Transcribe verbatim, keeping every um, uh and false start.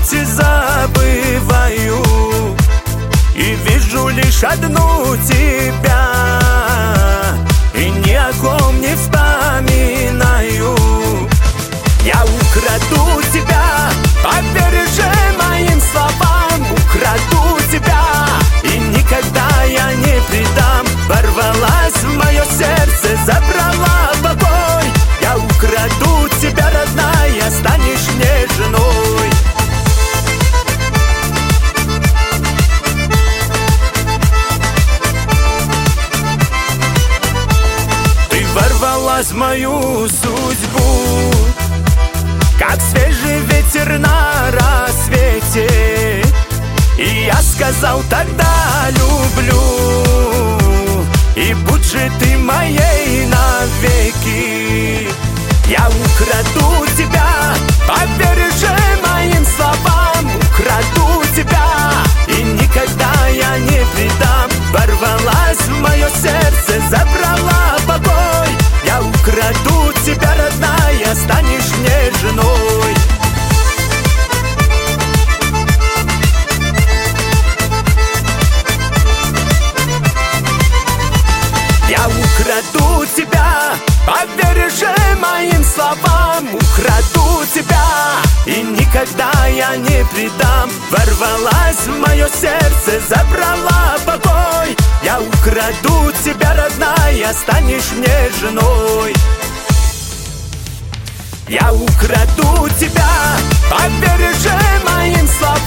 свете забываю и вижу лишь одну тебя, и ни о ком не вспоминаю. Я украду тебя, поверь же моим словам, украду тебя, и никогда я не предам. Ворвалась в мое сердце, забрала покой. Я украду тебя, родная, станешь мне женой. Ты ворвалась в мою судьбу, как свежий ветер на рассвете. И я сказал тогда люблю, и будь же ты моей навеки. Я украду тебя, поверь же моим словам, украду тебя, и никогда я не предам. Ворвалась в мое сердце, забрала покой. Я украду тебя, родная, станешь мне женой. Я украду тебя, поверь же моим словам, украду тебя, и никогда я не предам. Ворвалась в мое сердце, забрала покой. Я украду тебя, родная, станешь мне женой. Я украду тебя, поверь же моим словам,